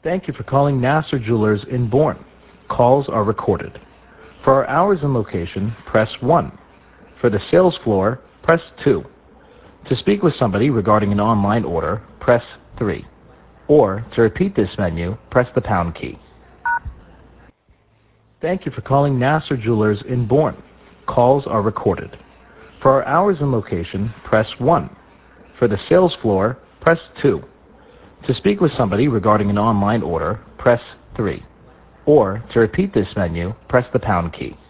Thank you for calling Nasser Jewelers in Bourne. Calls are recorded. For our hours and location, press 1. For the sales floor, press 2. To speak with somebody regarding an online order, press 3. Or, to repeat this menu, press the pound key. Thank you for calling Nasser Jewelers in Bourne. Calls are recorded. For our hours and location, press 1. For the sales floor, press 2. To speak with somebody regarding an online order, press 3. Or, to repeat this menu, press the pound key.